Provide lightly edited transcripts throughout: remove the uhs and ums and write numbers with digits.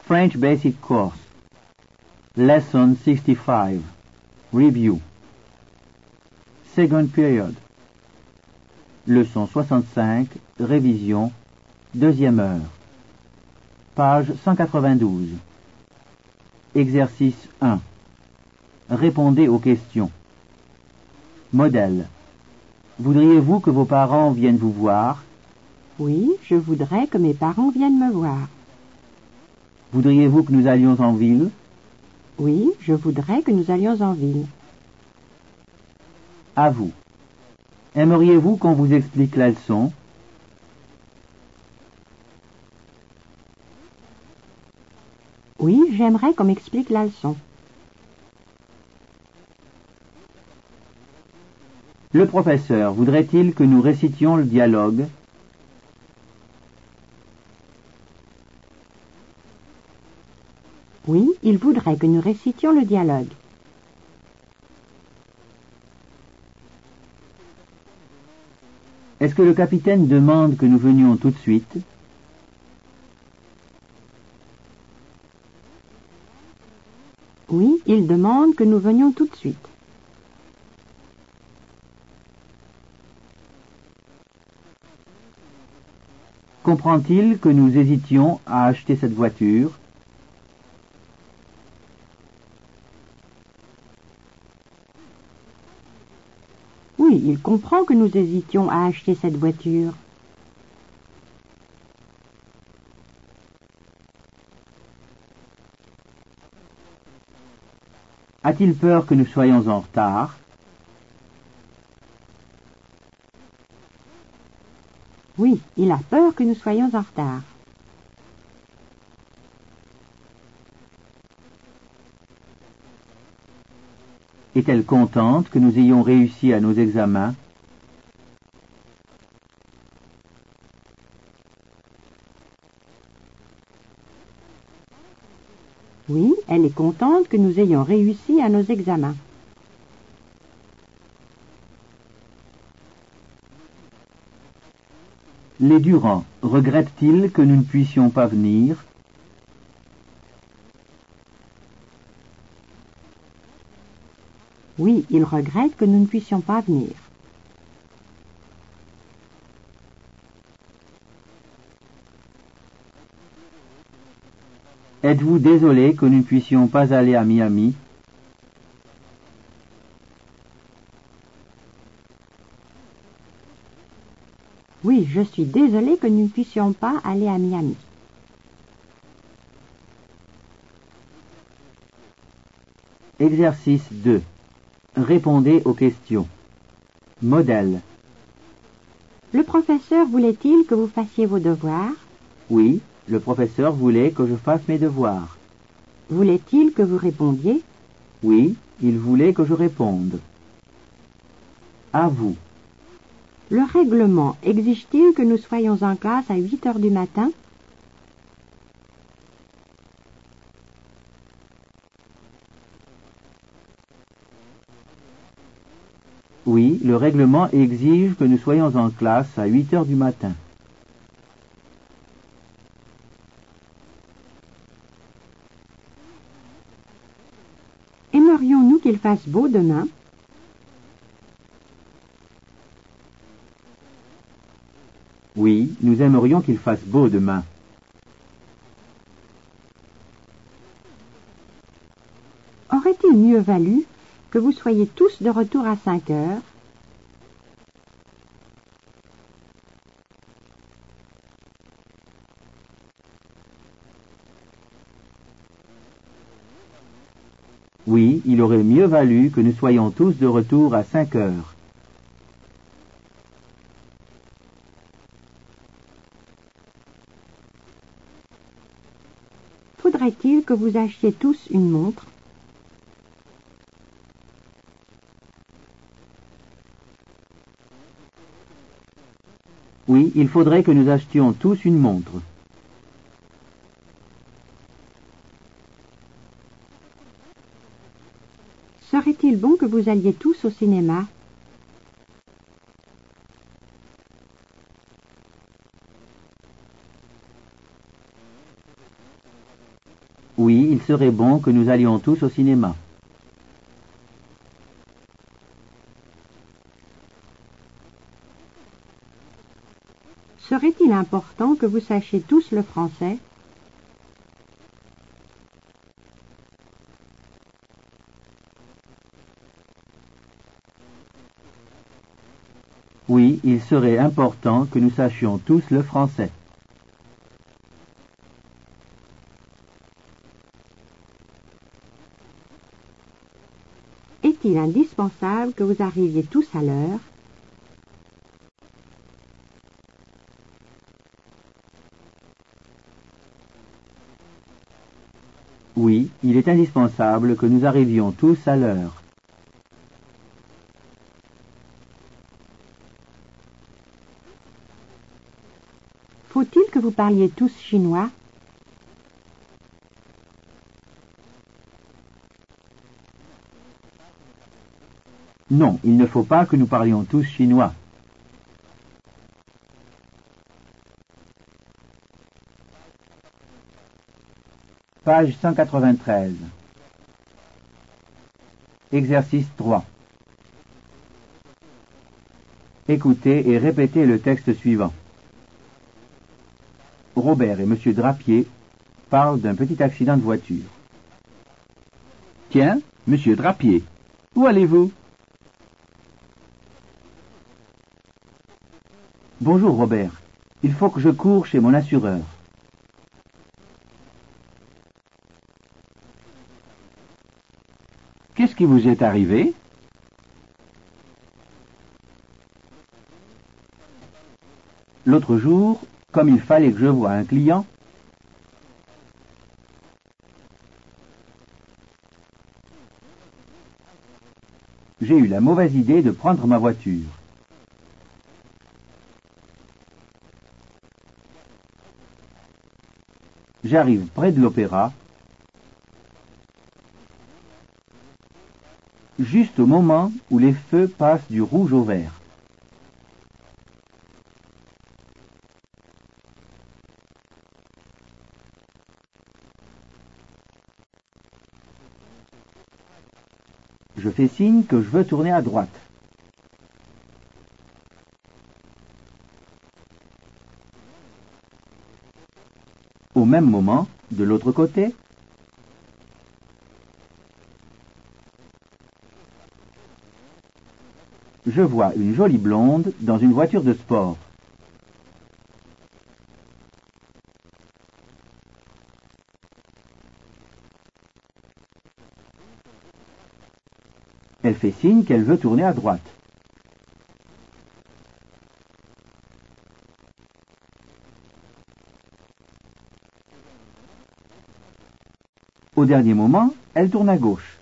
French Basic Course. Lesson 65. Review. Second period. Leçon 65, révision, deuxième heure. Page 192. Exercice 1. Répondez aux questions. Modèle. Voudriez-vous que vos parents viennent vous voir? Oui, je voudrais que mes parents viennent me voir. Voudriez-vous que nous allions en ville? Oui, je voudrais que nous allions en ville. À vous. Aimeriez-vous qu'on vous explique la leçon? Oui, j'aimerais qu'on m'explique la leçon. Le professeur voudrait-il que nous récitions le dialogue? Oui, il voudrait que nous récitions le dialogue. Est-ce que le capitaine demande que nous venions tout de suite? Oui, il demande que nous venions tout de suite. Comprend-il que nous hésitions à acheter cette voiture? Oui, il comprend que nous hésitions à acheter cette voiture. A-t-il peur que nous soyons en retard? Oui, il a peur que nous soyons en retard. Est-elle contente que nous ayons réussi à nos examens? Oui, elle est contente que nous ayons réussi à nos examens. Les Durand regrettent-ils que nous ne puissions pas venir? Oui, il regrette que nous ne puissions pas venir. Êtes-vous désolé que nous ne puissions pas aller à Miami? Oui, je suis désolée que nous ne puissions pas aller à Miami. Exercice 2. Répondez aux questions. Modèle. Le professeur voulait-il que vous fassiez vos devoirs? Oui, le professeur voulait que je fasse mes devoirs. Voulait-il que vous répondiez? Oui, il voulait que je réponde. À vous. Le règlement exige-t-il que nous soyons en classe à 8 heures du matin? Oui, le règlement exige que nous soyons en classe à 8 heures du matin. Aimerions-nous qu'il fasse beau demain? Oui, nous aimerions qu'il fasse beau demain. Aurait-il mieux valu que vous soyez tous de retour à 5 heures? Oui, il aurait mieux valu que nous soyons tous de retour à 5 heures. Faudrait-il que vous achetiez tous une montre? Oui, il faudrait que nous achetions tous une montre. Serait-il bon que vous alliez tous au cinéma? Oui, il serait bon que nous allions tous au cinéma. Serait-il important que vous sachiez tous le français? Oui, il serait important que nous sachions tous le français. Est-il indispensable que vous arriviez tous à l'heure? Oui, il est indispensable que nous arrivions tous à l'heure. Faut-il que vous parliez tous chinois? Non, il ne faut pas que nous parlions tous chinois. Page 193. Exercice 3. Écoutez et répétez le texte suivant. Robert et M. Drapier parlent d'un petit accident de voiture. Tiens, monsieur Drapier, où allez-vous? Bonjour Robert, il faut que je cours chez mon assureur. Qu'est-ce qui vous est arrivé? L'autre jour, comme il fallait que je voie un client, j'ai eu la mauvaise idée de prendre ma voiture. J'arrive près de l'opéra, juste au moment où les feux passent du rouge au vert. Je fais signe que je veux tourner à droite. Au même moment, de l'autre côté, je vois une jolie blonde dans une voiture de sport. Elle fait signe qu'elle veut tourner à droite. Au dernier moment, elle tourne à gauche.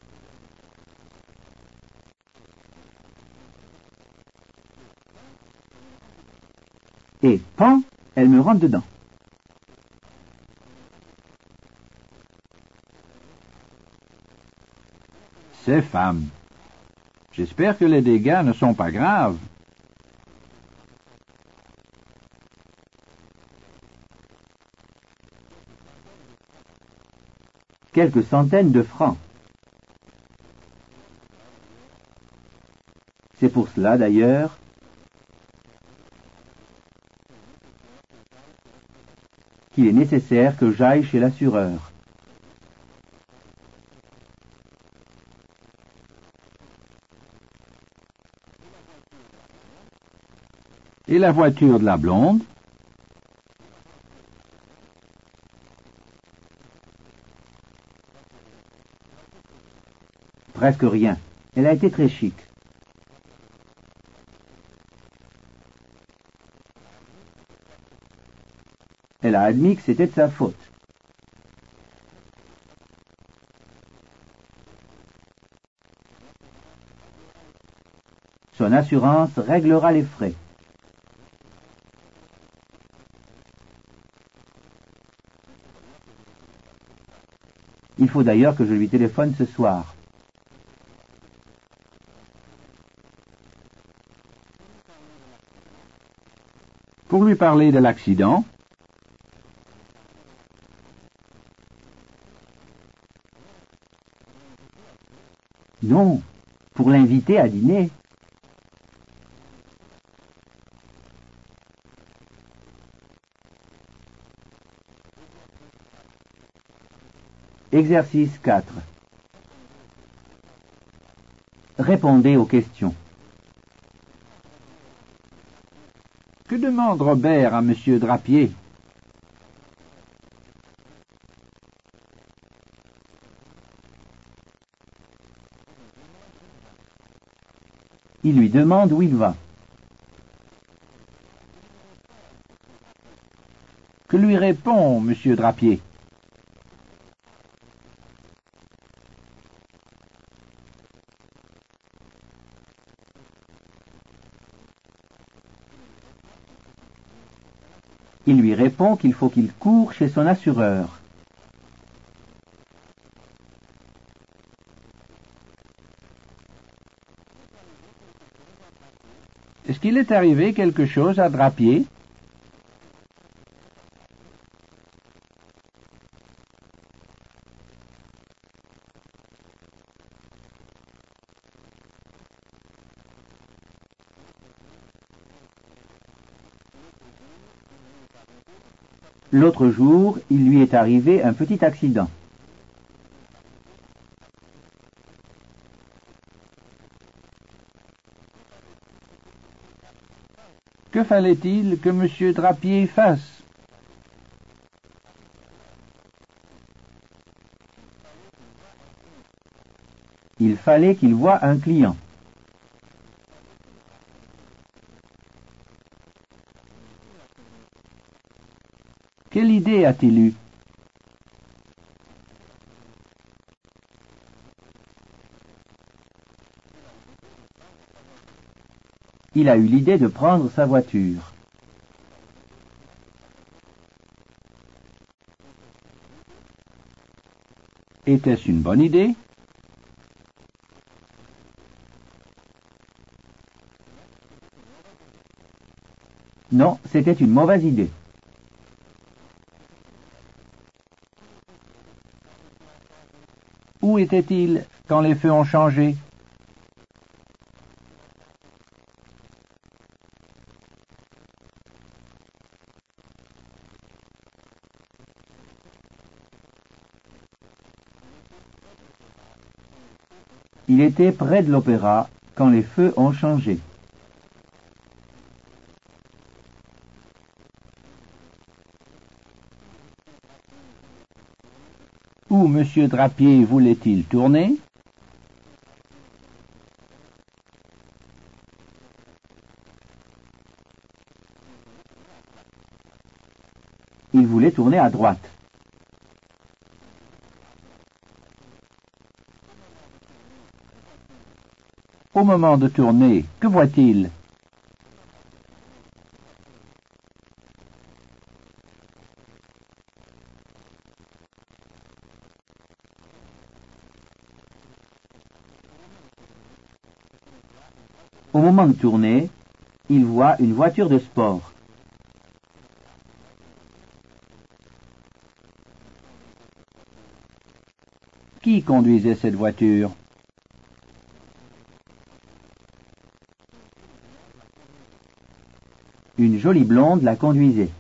Et, pan, elle me rentre dedans. Ces femmes. J'espère que les dégâts ne sont pas graves. Quelques centaines de francs. C'est pour cela, d'ailleurs, qu'il est nécessaire que j'aille chez l'assureur. Et la voiture de la blonde? Presque rien. Elle a été très chic. Elle a admis que c'était de sa faute. Son assurance réglera les frais. Il faut d'ailleurs que je lui téléphone ce soir. Pour lui parler de l'accident? Non, pour l'inviter à dîner. Exercice 4. Répondez aux questions. Que demande Robert à Monsieur Drapier? Il lui demande où il va. Que lui répond Monsieur Drapier? Il lui répond qu'il faut qu'il court chez son assureur. Est-ce qu'il est arrivé quelque chose à Drapier? L'autre jour, il lui est arrivé un petit accident. Que fallait-il que Monsieur Drapier fasse? Il fallait qu'il voie un client. Quelle idée a-t-il eue? Il a eu l'idée de prendre sa voiture. Était-ce une bonne idée? Non, c'était une mauvaise idée. Où était-il quand les feux ont changé? Il était près de l'opéra quand les feux ont changé. Où Monsieur Drapier voulait-il tourner? Il voulait tourner à droite. Au moment de tourner, que voit-il? Au moment de tourner, il voit une voiture de sport. Qui conduisait cette voiture? Une jolie blonde la conduisait.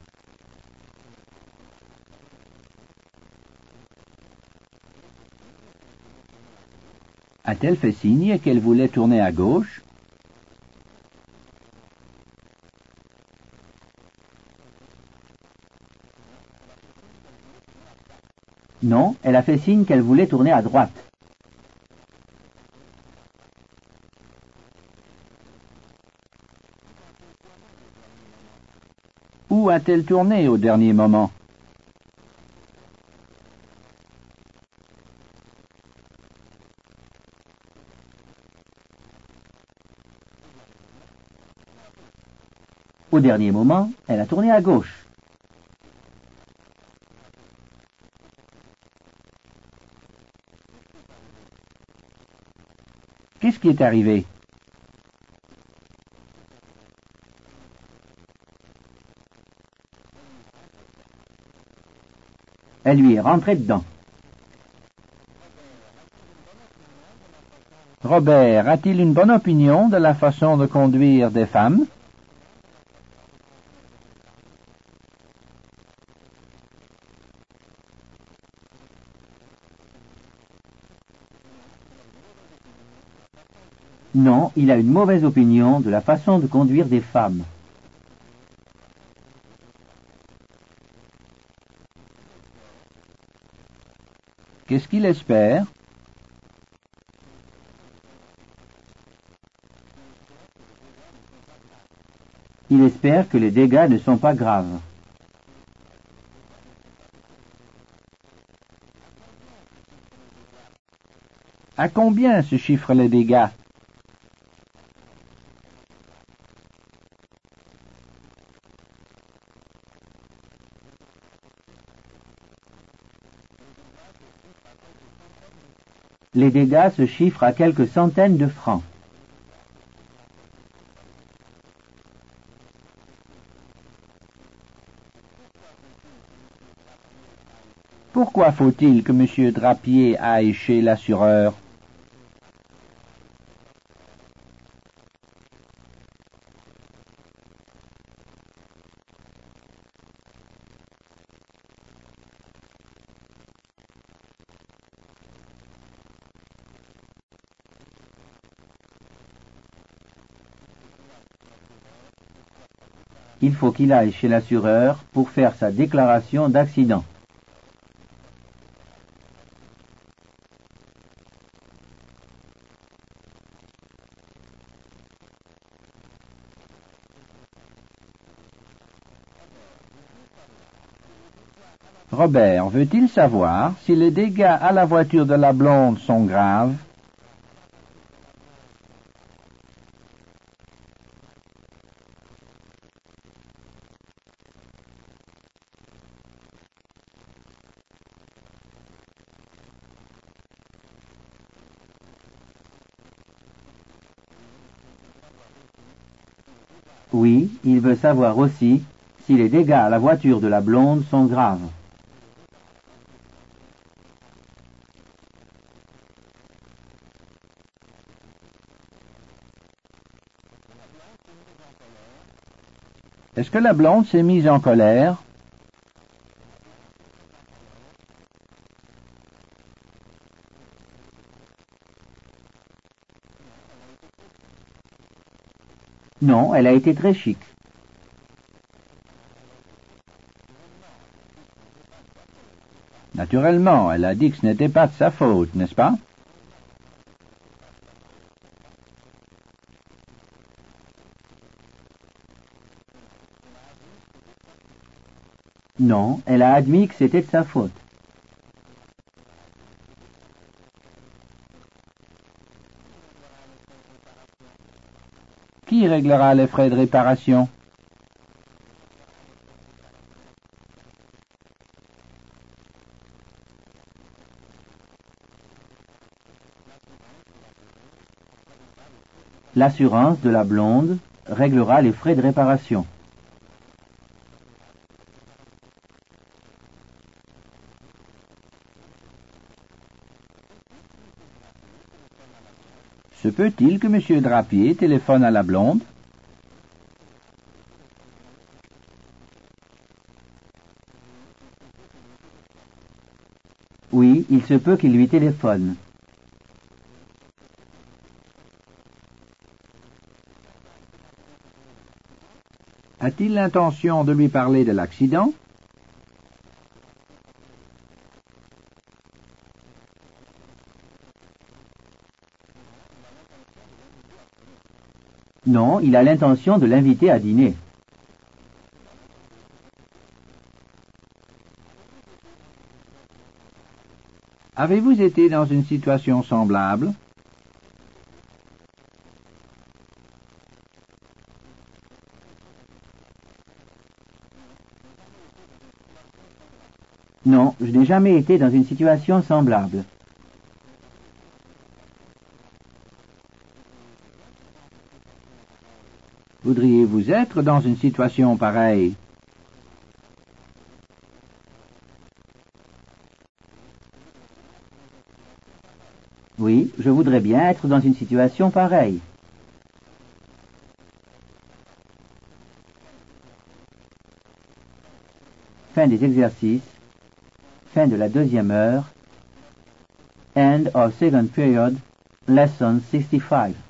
A-t-elle fait signe qu'elle voulait tourner à gauche? Non, elle a fait signe qu'elle voulait tourner à droite. Où a-t-elle tourné au dernier moment? Au dernier moment, elle a tourné à gauche. Qu'est-ce qui est arrivé? Elle lui est rentrée dedans. Robert a-t-il une bonne opinion de la façon de conduire des femmes? Non, il a une mauvaise opinion de la façon de conduire des femmes. Qu'est-ce qu'il espère? Il espère que les dégâts ne sont pas graves. À combien se chiffrent les dégâts? Les dégâts se chiffrent à quelques centaines de francs. Pourquoi faut-il que M. Drapier aille chez l'assureur? Il faut qu'il aille chez l'assureur pour faire sa déclaration d'accident. Robert veut-il savoir si les dégâts à la voiture de la blonde sont graves? Oui, il veut savoir aussi si les dégâts à la voiture de la blonde sont graves. Est-ce que la blonde s'est mise en colère? Non, elle a été très chic. Naturellement, elle a dit que ce n'était pas de sa faute, n'est-ce pas? Non, elle a admis que c'était de sa faute. Qui réglera les frais de réparation? L'assurance de la blonde réglera les frais de réparation. Se peut-il que M. Drapier téléphone à la blonde? Oui, il se peut qu'il lui téléphone. A-t-il l'intention de lui parler de l'accident? Non, il a l'intention de l'inviter à dîner. Avez-vous été dans une situation semblable? Non, je n'ai jamais été dans une situation semblable. Voudriez-vous être dans une situation pareille? Oui, je voudrais bien être dans une situation pareille. Fin des exercices. Fin de la deuxième heure. End of second period, lesson 65.